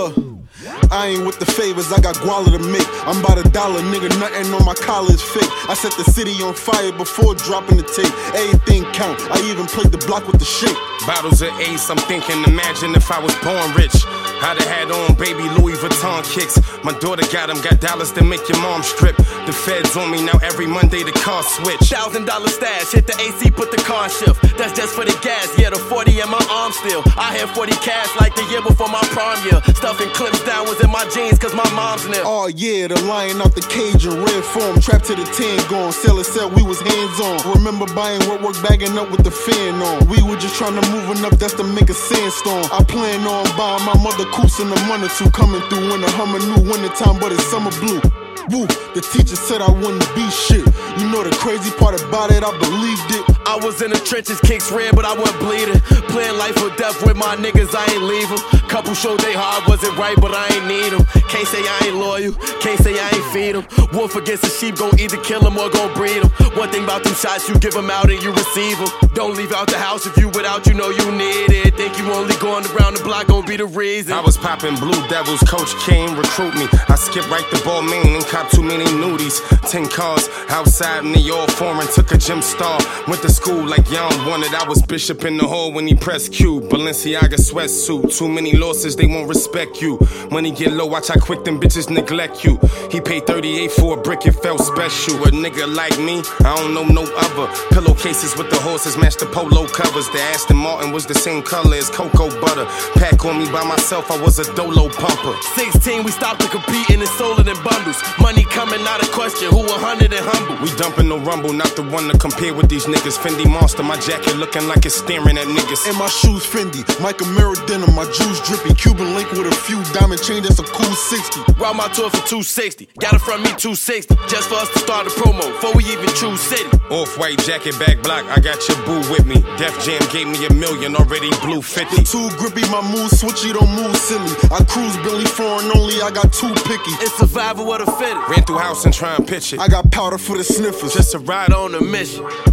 Look, I ain't with the favors, I got guala to make. I'm about $1, nigga, nothing on my collar is fake. I set the city on fire before dropping the tape. Everything count, I even played the block with the shake. Bottles of Ace, I'm thinking, imagine if I was born rich. I'd have had on baby Louis Vuitton kicks. My daughter got them, got dollars to make your mom strip. The feds on me now every Monday the car switch. $1,000 stash, hit the AC, put the car shift. That's just for the gas, yeah, the 40 in my arm still. I had 40 cash like the year before my prom year. Stuffing clips down was in my jeans cause my mom's nil. Oh yeah, the lion out the cage in red form. Trapped to the 10 gone, sailor said we was hands on. Remember buying work bagging up with the fan on. We were just trying to move enough that's to make a sandstorm. I plan on buying my mother coops in a month or two. Coming through in the Hummer, new wintertime, but it's summer blue. Woo, the teacher said I wouldn't be shit. You know the crazy part about it, I believed it. I was in the trenches, kicks red, but I wasn't bleeding. Playing life or death with my niggas, I ain't leave them. Couple showed they hard, wasn't right, but I ain't need them. Can't say I ain't loyal, can't say I ain't feed them. Wolf against the sheep, gon' either kill them or gon' breed them. One thing about them shots, you give them out and you receive them. Don't leave out the house if you without, you know you need it. Think you only going around the block, gon' be the reason. I was popping Blue Devils, Coach came recruit me. I skipped right the ball main and cop too many nudies. 10 cars outside me, all foreign, took a gym star. Went to school like Young wanted. I was Bishop in the hall when he pressed Q. Balenciaga sweatsuit, too many losses, they won't respect you. Money get low, watch how quick them bitches neglect you. He paid 38 for a brick, it felt special. A nigga like me, I don't know no other. Pillowcases with the horses match the polo covers. The Aston Martin was the same color as cocoa butter. Pack on me by myself, I was a dolo pumper. 16, we stopped to compete and it's sold in bundles. Money coming out of question, who 100 and humble. We dumping no rumble, not the one to compare with these niggas. Fendi Monster, my jacket looking like it's staring at niggas. And my shoes Fendi, Michael Mirror denim, my juice drippy. Cuban link with a few diamond chain, that's a cool 60. Round my tour for 260, got it from me 260. Just for us to start a promo, before we even choose city. Off-white jacket, back block, I got your boo with me. Def Jam gave me $1 million, already blew 50. Too grippy, my move switchy, don't move silly. I cruise Billy foreign only, I got too picky. It's survival of the fittest. Ran through house and try and pitch it. I got powder for the sniffers. Just a ride on a mission.